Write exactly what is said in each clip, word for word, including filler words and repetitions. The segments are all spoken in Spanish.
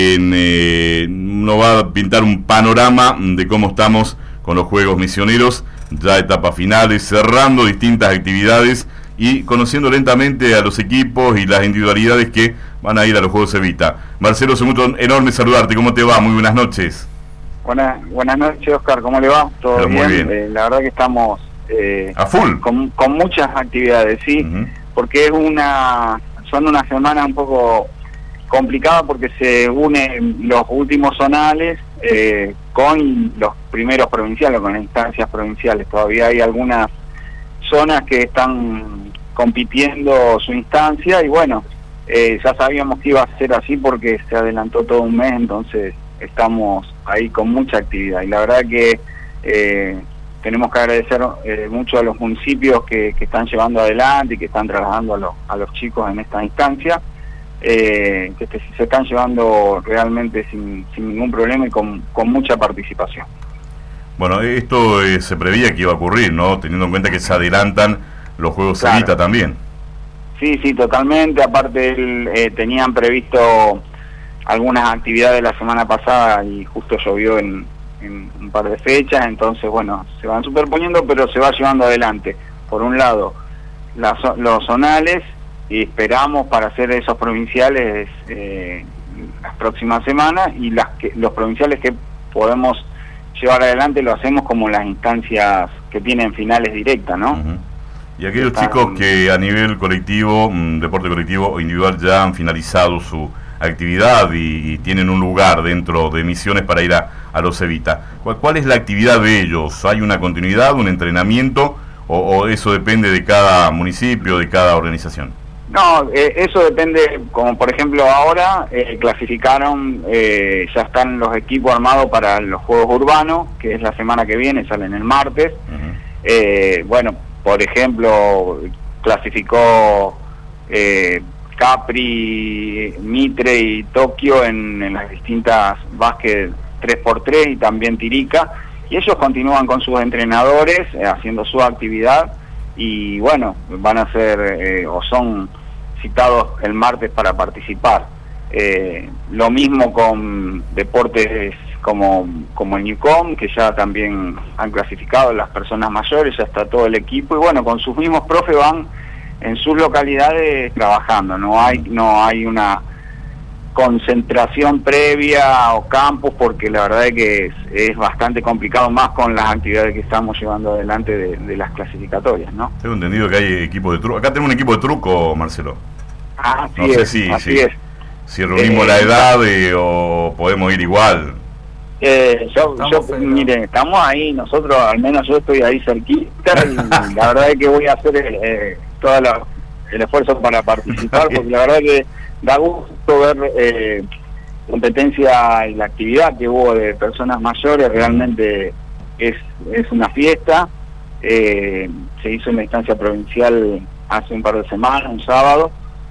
En, eh, nos va a pintar un panorama de cómo estamos con los Juegos Misioneros, ya etapas finales, cerrando distintas actividades y conociendo lentamente a los equipos y las individualidades que van a ir a los Juegos Evita. Marcelo, es un gusto enorme saludarte. ¿Cómo te va? Muy buenas noches. Buenas, buenas noches, Oscar. ¿Cómo le va? ¿Todo Pero bien? Muy bien. Eh, la verdad que estamos eh, a full con, con muchas actividades, sí, uh-huh. porque es una son unas semanas un poco complicadas porque se unen los últimos zonales eh, con los primeros provinciales, con las instancias provinciales. Todavía hay algunas zonas que están compitiendo su instancia y bueno, eh, ya sabíamos que iba a ser así porque se adelantó todo un mes, entonces estamos ahí con mucha actividad y la verdad que eh, tenemos que agradecer eh, mucho a los municipios que, que están llevando adelante y que están trabajando a, lo, a los chicos en esta instancia, eh, que se, se están llevando realmente sin, sin ningún problema y con, con mucha participación. Bueno, esto eh, se preveía que iba a ocurrir, ¿no? Teniendo en cuenta que se adelantan los Juegos Claro. Evita también. Sí, sí, totalmente. Aparte el, eh, tenían previsto algunas actividades la semana pasada y justo llovió en, en un par de fechas, entonces bueno, se van superponiendo, pero se va llevando adelante. Por un lado, las, los zonales, y esperamos para hacer esos provinciales eh, las próximas semanas, y las que, los provinciales que podemos llevar adelante lo hacemos como las instancias que tienen finales directas, ¿no? Uh-huh. Y aquellos Están, chicos que a nivel colectivo, mmm, deporte colectivo o individual, ya han finalizado su actividad y, y tienen un lugar dentro de Misiones para ir a, a los Evita. ¿Cuál, ¿Cuál es la actividad de ellos? ¿Hay una continuidad, un entrenamiento o, o eso depende de cada municipio, de cada organización? No, eh, eso depende, como por ejemplo ahora eh, clasificaron, eh, ya están los equipos armados para los Juegos Urbanos, que es la semana que viene, salen el martes. Uh-huh. eh, bueno, por ejemplo, clasificó eh, Capri, Mitre y Tokio en, en las distintas básquet tres por tres y también Tirica, y ellos continúan con sus entrenadores eh, haciendo su actividad y bueno, van a ser eh, o son citados el martes para participar. Eh, lo mismo con deportes como, como el Newcom, que ya también han clasificado las personas mayores, ya está todo el equipo y bueno, con sus mismos profes van en sus localidades trabajando, no hay no hay una concentración previa o campus, porque la verdad es que es, es bastante complicado, más con las actividades que estamos llevando adelante de, de las clasificatorias, ¿no? Tengo entendido que hay equipos de truco. Acá tenemos un equipo de truco, Marcelo. Ah, no sí sé es, si, así si, es. si reunimos eh, la edad eh, o podemos ir igual. Eh, yo, yo miren, estamos ahí, nosotros, al menos yo estoy ahí cerquita y la verdad es que voy a hacer eh, todo la, el esfuerzo para participar, porque la verdad es que da gusto ver eh, competencia y la actividad que hubo de personas mayores, realmente es, es una fiesta. Eh, se hizo una instancia provincial hace un par de semanas, un sábado,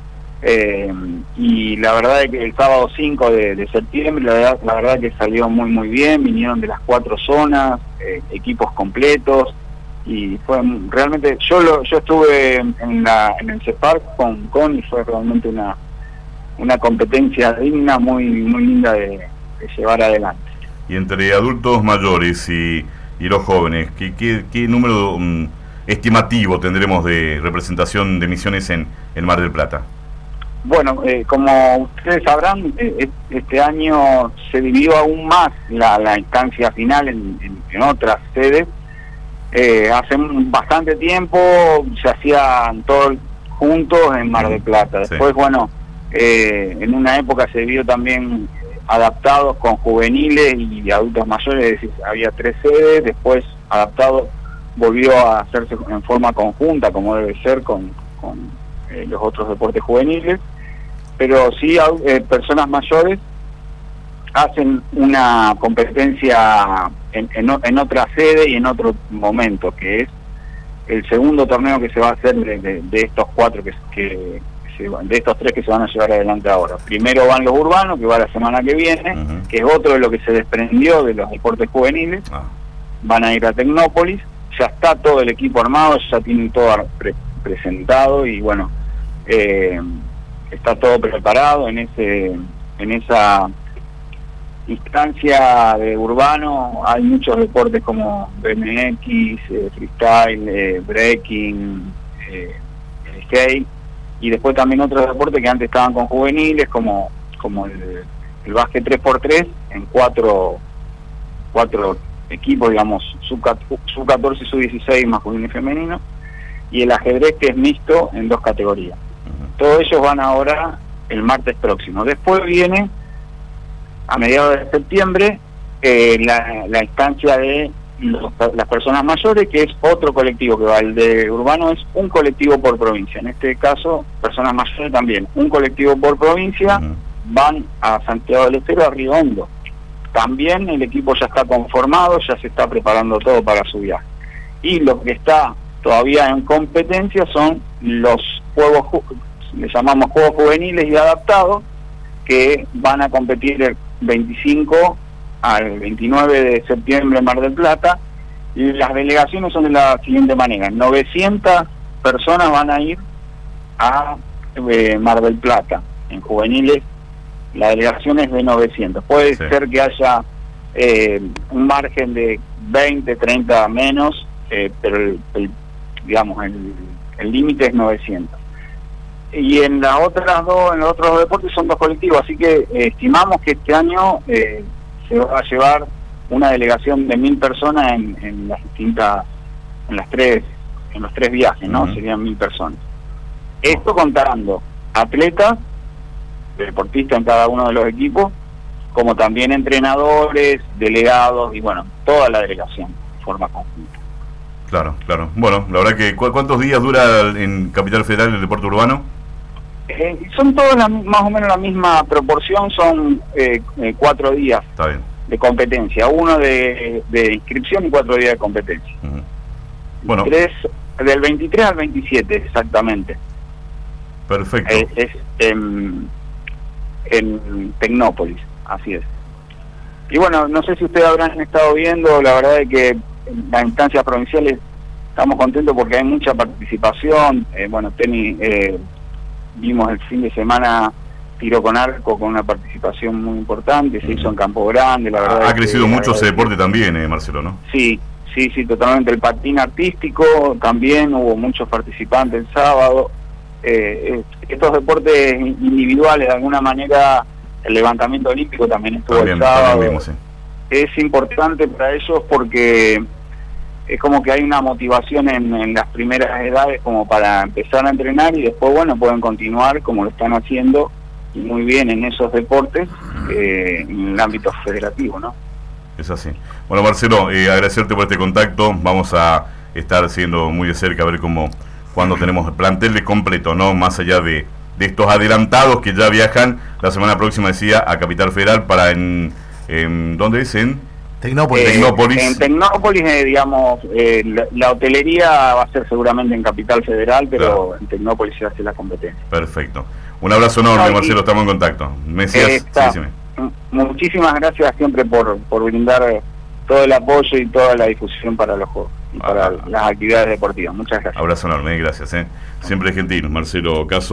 eh, y la verdad es que el sábado cinco de, de septiembre, la verdad, la verdad que salió muy muy bien, vinieron de las cuatro zonas, eh, equipos completos, y fue realmente, yo lo, yo estuve en la en el CEPAR con con y fue realmente una una competencia digna, muy muy linda de, de llevar adelante. Y entre adultos mayores y, y los jóvenes, ¿qué, qué, qué número um, estimativo tendremos de representación de Misiones en, en Mar del Plata? Bueno, eh, como ustedes sabrán, eh, este año se dividió aún más la, la instancia final en, en, en otras sedes. Eh, hace bastante tiempo se hacían todos juntos en Mar del Plata. Después, sí. bueno, eh, en una época se vio también adaptados con juveniles y adultos mayores, es decir, había tres sedes. Después, adaptado, volvió a hacerse en forma conjunta, como debe ser, con, con eh, los otros deportes juveniles. Pero sí, eh, personas mayores hacen una competencia en, en, en otra sede y en otro momento, que es el segundo torneo que se va a hacer de, de, de estos cuatro que, que se, de estos tres que se van a llevar adelante ahora. Primero van los urbanos, que va la semana que viene, uh-huh. que es otro de lo que se desprendió de los deportes juveniles. Uh-huh. Van a ir a Tecnópolis, ya está todo el equipo armado, ya tienen todo pre presentado y bueno, eh, está todo preparado en ese en esa instancia de urbano hay muchos deportes como B M X, eh, freestyle, eh, breaking, eh, skate, y después también otros deportes que antes estaban con juveniles como como el, el básquet tres por tres en cuatro cuatro equipos, digamos, sub catorce y sub dieciséis masculino y femenino, y el ajedrez, que es mixto en dos categorías. Todos ellos van ahora el martes próximo. Después viene, a mediados de septiembre, eh, la, la instancia de los, las personas mayores, que es otro colectivo que va. El de urbano es un colectivo por provincia. En este caso, personas mayores también, un colectivo por provincia. Uh-huh. Van a Santiago del Estero, a Río Hondo. También el equipo ya está conformado, ya se está preparando todo para su viaje. Y lo que está todavía en competencia son los juegos, le llamamos juegos juveniles y adaptados, que van a competir el veinticinco al veintinueve de septiembre en Mar del Plata. Y las delegaciones son de la siguiente manera: novecientas personas van a ir a eh, Mar del Plata. En juveniles la delegación es de novecientos. Puede sí. ser que haya eh, un margen de veinte, treinta menos, eh, pero el, el, digamos el límite es novecientos. Y en las otras dos, en los otros deportes son dos colectivos, así que eh, estimamos que este año eh, se va a llevar una delegación de mil personas en, en las distintas, en las tres, en los tres viajes, ¿no? Uh-huh. Serían mil personas. Esto contando atletas, deportistas en cada uno de los equipos, como también entrenadores, delegados y bueno, toda la delegación de forma conjunta. Claro, claro. Bueno, la verdad que ¿cu- ¿cuántos días dura en Capital Federal el deporte urbano? Eh, son todos la, más o menos la misma proporción, son eh, eh, cuatro días Está bien. de competencia, uno de, de inscripción y cuatro días de competencia. Uh-huh. Bueno. Tres, del veintitrés al veintisiete exactamente. Perfecto. Eh, es en, en Tecnópolis, así es. Y bueno, no sé si ustedes habrán estado viendo, la verdad es que en las instancias provinciales estamos contentos porque hay mucha participación. Eh, bueno, tenis, eh, vimos el fin de semana tiro con arco con una participación muy importante, se hizo en Campo Grande, la verdad. Ha es crecido que, mucho ese deporte también, eh, Marcelo, ¿no? Sí, sí, sí, totalmente. El patín artístico también, hubo muchos participantes el sábado. Eh, estos deportes individuales, de alguna manera, el levantamiento olímpico también estuvo también, el sábado. También vimos, sí. Es importante para ellos porque es como que hay una motivación en, en las primeras edades como para empezar a entrenar y después, bueno, pueden continuar como lo están haciendo y muy bien en esos deportes eh, en el ámbito federativo, ¿no? Es así. Bueno, Marcelo, eh, agradecerte por este contacto. Vamos a estar siendo muy de cerca a ver cómo, cuando tenemos el plantel de completo, ¿no? Más allá de, de estos adelantados que ya viajan la semana próxima, decía, a Capital Federal para en, en ¿dónde es? En Tecnópolis. Eh, Tecnópolis. En Tecnópolis, eh, digamos, eh, la, la hotelería va a ser seguramente en Capital Federal, pero claro, en Tecnópolis se hace la competencia. Perfecto. Un abrazo enorme, no, Marcelo, estamos en contacto. Me decías, eh, está, sí, sí. Muchísimas gracias siempre por, por brindar todo el apoyo y toda la difusión para los juegos y ah, para ah, las actividades deportivas. Muchas gracias. Abrazo enorme, gracias. Eh. Siempre gentil, Marcelo Caso.